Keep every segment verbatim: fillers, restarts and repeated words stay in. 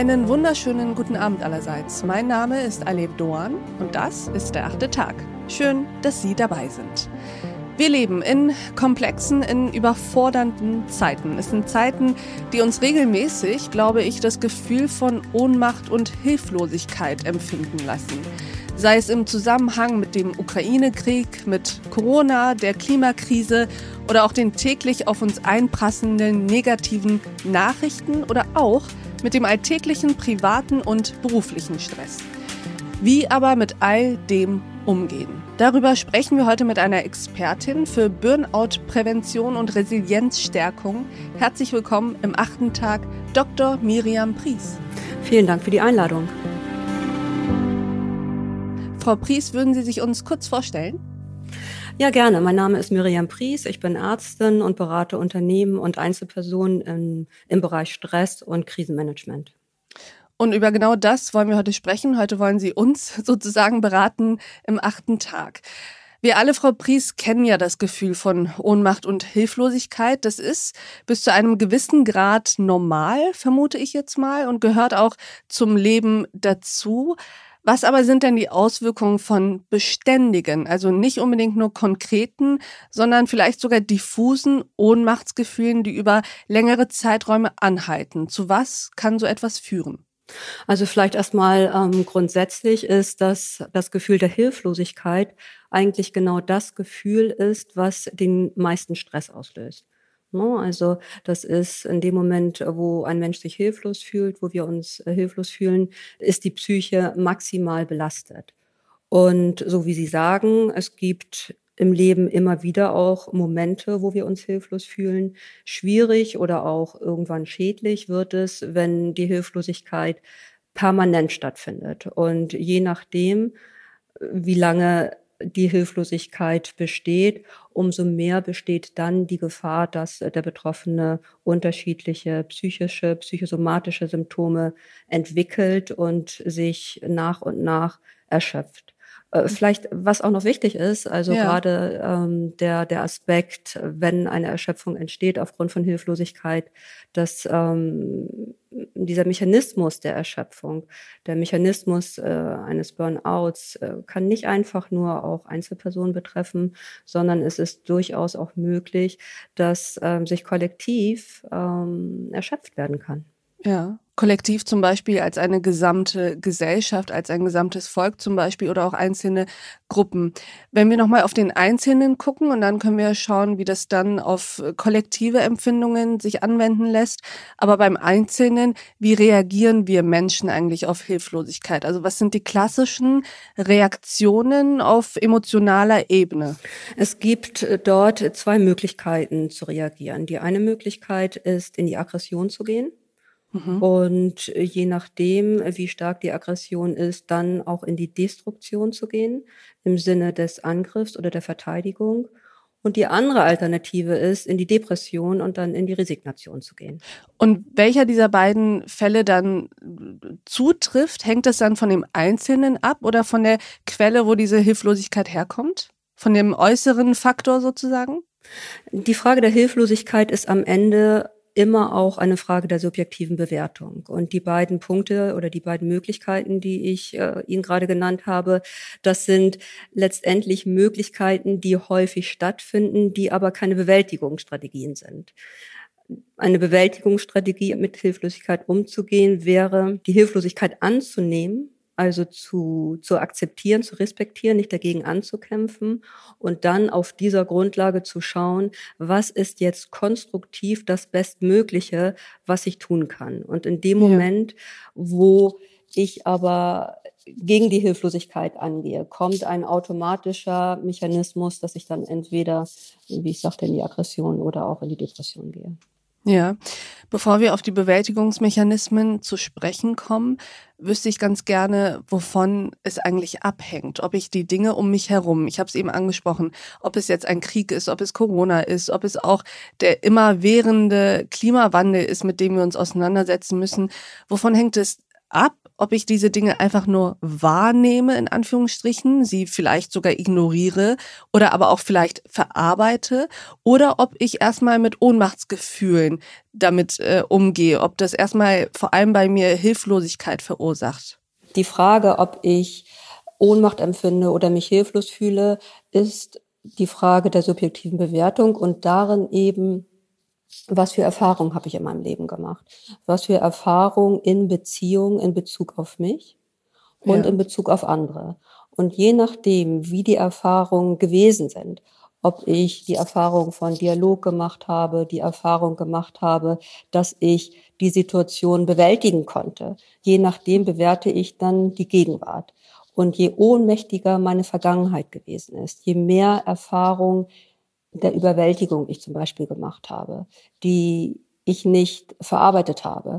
Einen wunderschönen guten Abend allerseits. Mein Name ist Aleb Doan und das ist der achte Tag. Schön, dass Sie dabei sind. Wir leben in komplexen, in überfordernden Zeiten. Es sind Zeiten, die uns regelmäßig, glaube ich, das Gefühl von Ohnmacht und Hilflosigkeit empfinden lassen. Sei es im Zusammenhang mit dem Ukraine-Krieg, mit Corona, der Klimakrise oder auch den täglich auf uns einprasselnden negativen Nachrichten oder auch mit dem alltäglichen privaten und beruflichen Stress. Wie aber mit all dem umgehen? Darüber sprechen wir heute mit einer Expertin für Burnout-Prävention und Resilienzstärkung. Herzlich willkommen im achten Tag, Doktor Miriam Pries. Vielen Dank für die Einladung. Frau Pries, würden Sie sich uns kurz vorstellen? Ja, gerne. Mein Name ist Miriam Pries. Ich bin Ärztin und berate Unternehmen und Einzelpersonen im, im Bereich Stress und Krisenmanagement. Und über genau das wollen wir heute sprechen. Heute wollen Sie uns sozusagen beraten im achten Tag. Wir alle, Frau Pries, kennen ja das Gefühl von Ohnmacht und Hilflosigkeit. Das ist bis zu einem gewissen Grad normal, vermute ich jetzt mal, und gehört auch zum Leben dazu. Was aber sind denn die Auswirkungen von beständigen, also nicht unbedingt nur konkreten, sondern vielleicht sogar diffusen Ohnmachtsgefühlen, die über längere Zeiträume anhalten? Zu was kann so etwas führen? Also vielleicht erstmal ähm, grundsätzlich ist, dass das Gefühl der Hilflosigkeit eigentlich genau das Gefühl ist, was den meisten Stress auslöst. No, also das ist in dem Moment, wo ein Mensch sich hilflos fühlt, wo wir uns äh, hilflos fühlen, ist die Psyche maximal belastet. Und so wie Sie sagen, es gibt im Leben immer wieder auch Momente, wo wir uns hilflos fühlen. Schwierig oder auch irgendwann schädlich wird es, wenn die Hilflosigkeit permanent stattfindet. Und je nachdem, wie lange die Hilflosigkeit besteht, umso mehr besteht dann die Gefahr, dass der Betroffene unterschiedliche psychische, psychosomatische Symptome entwickelt und sich nach und nach erschöpft. Vielleicht, was auch noch wichtig ist, also ja. gerade ähm, der der Aspekt, wenn eine Erschöpfung entsteht aufgrund von Hilflosigkeit, dass ähm, dieser Mechanismus der Erschöpfung, der Mechanismus äh, eines Burnouts äh, kann nicht einfach nur auch Einzelpersonen betreffen, sondern es ist durchaus auch möglich, dass ähm, sich kollektiv ähm, erschöpft werden kann. Ja, kollektiv zum Beispiel als eine gesamte Gesellschaft, als ein gesamtes Volk zum Beispiel oder auch einzelne Gruppen. Wenn wir nochmal auf den Einzelnen gucken und dann können wir schauen, wie das dann auf kollektive Empfindungen sich anwenden lässt. Aber beim Einzelnen, wie reagieren wir Menschen eigentlich auf Hilflosigkeit? Also was sind die klassischen Reaktionen auf emotionaler Ebene? Es gibt dort zwei Möglichkeiten zu reagieren. Die eine Möglichkeit ist, in die Aggression zu gehen. Mhm. Und je nachdem, wie stark die Aggression ist, dann auch in die Destruktion zu gehen, im Sinne des Angriffs oder der Verteidigung. Und die andere Alternative ist, in die Depression und dann in die Resignation zu gehen. Und welcher dieser beiden Fälle dann zutrifft, hängt das dann von dem Einzelnen ab oder von der Quelle, wo diese Hilflosigkeit herkommt? Von dem äußeren Faktor sozusagen? Die Frage der Hilflosigkeit ist am Ende immer auch eine Frage der subjektiven Bewertung. Und die beiden Punkte oder die beiden Möglichkeiten, die ich äh, Ihnen gerade genannt habe, das sind letztendlich Möglichkeiten, die häufig stattfinden, die aber keine Bewältigungsstrategien sind. Eine Bewältigungsstrategie, mit Hilflosigkeit umzugehen, wäre, die Hilflosigkeit anzunehmen, also zu, zu akzeptieren, zu respektieren, nicht dagegen anzukämpfen und dann auf dieser Grundlage zu schauen, was ist jetzt konstruktiv das Bestmögliche, was ich tun kann. Und in dem ja. Moment, wo ich aber gegen die Hilflosigkeit angehe, kommt ein automatischer Mechanismus, dass ich dann entweder, wie ich sagte, in die Aggression oder auch in die Depression gehe. Ja, bevor wir auf die Bewältigungsmechanismen zu sprechen kommen, wüsste ich ganz gerne, wovon es eigentlich abhängt. Ob ich die Dinge um mich herum, ich habe es eben angesprochen, ob es jetzt ein Krieg ist, ob es Corona ist, ob es auch der immerwährende Klimawandel ist, mit dem wir uns auseinandersetzen müssen. Wovon hängt es ab, ob ich diese Dinge einfach nur wahrnehme, in Anführungsstrichen, sie vielleicht sogar ignoriere oder aber auch vielleicht verarbeite oder ob ich erstmal mit Ohnmachtsgefühlen damit äh, umgehe, ob das erstmal vor allem bei mir Hilflosigkeit verursacht. Die Frage, ob ich Ohnmacht empfinde oder mich hilflos fühle, ist die Frage der subjektiven Bewertung und darin eben, was für Erfahrungen habe ich in meinem Leben gemacht? Was für Erfahrungen in Beziehung in Bezug auf mich und ja. in Bezug auf andere? Und je nachdem, wie die Erfahrungen gewesen sind, ob ich die Erfahrung von Dialog gemacht habe, die Erfahrung gemacht habe, dass ich die Situation bewältigen konnte, je nachdem bewerte ich dann die Gegenwart. Und je ohnmächtiger meine Vergangenheit gewesen ist, je mehr Erfahrung der Überwältigung ich zum Beispiel gemacht habe, die ich nicht verarbeitet habe,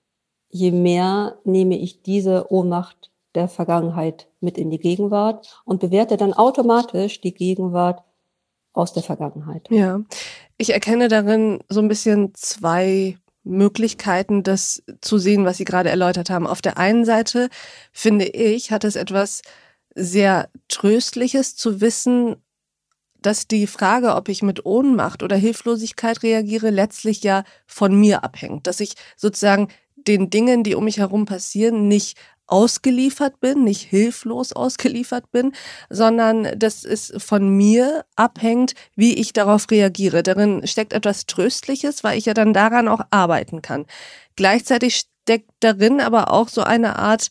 je mehr nehme ich diese Ohnmacht der Vergangenheit mit in die Gegenwart und bewerte dann automatisch die Gegenwart aus der Vergangenheit. Ja, ich erkenne darin so ein bisschen zwei Möglichkeiten, das zu sehen, was Sie gerade erläutert haben. Auf der einen Seite, finde ich, hat es etwas sehr Tröstliches zu wissen, dass die Frage, ob ich mit Ohnmacht oder Hilflosigkeit reagiere, letztlich ja von mir abhängt. Dass ich sozusagen den Dingen, die um mich herum passieren, nicht ausgeliefert bin, nicht hilflos ausgeliefert bin, sondern dass es von mir abhängt, wie ich darauf reagiere. Darin steckt etwas Tröstliches, weil ich ja dann daran auch arbeiten kann. Gleichzeitig steckt darin aber auch so eine Art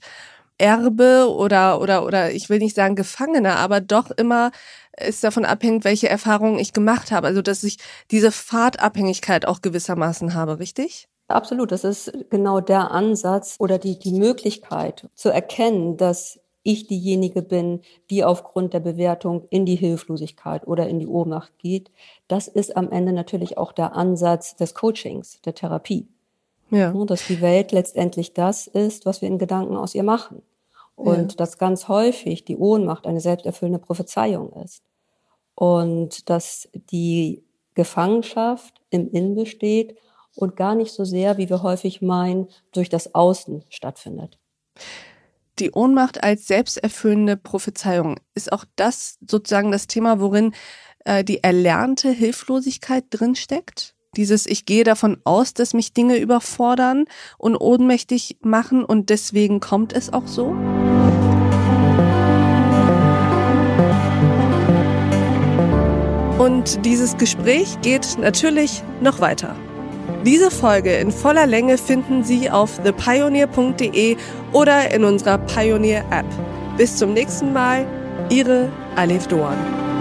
Erbe oder oder oder ich will nicht sagen Gefangener, aber doch immer ist davon abhängig, welche Erfahrungen ich gemacht habe. Also dass ich diese Pfadabhängigkeit auch gewissermaßen habe, richtig? Absolut, das ist genau der Ansatz oder die die Möglichkeit zu erkennen, dass ich diejenige bin, die aufgrund der Bewertung in die Hilflosigkeit oder in die Ohnmacht geht. Das ist am Ende natürlich auch der Ansatz des Coachings, der Therapie. Ja. Dass die Welt letztendlich das ist, was wir in Gedanken aus ihr machen. Und ja. dass ganz häufig die Ohnmacht eine selbsterfüllende Prophezeiung ist. Und dass die Gefangenschaft im Innen besteht und gar nicht so sehr, wie wir häufig meinen, durch das Außen stattfindet. Die Ohnmacht als selbsterfüllende Prophezeiung, ist auch das sozusagen das Thema, worin äh, die erlernte Hilflosigkeit drinsteckt? Dieses, ich gehe davon aus, dass mich Dinge überfordern und ohnmächtig machen und deswegen kommt es auch so? Und dieses Gespräch geht natürlich noch weiter. Diese Folge in voller Länge finden Sie auf the pioneer punkt de oder in unserer Pioneer App. Bis zum nächsten Mal, Ihre Alef Doan.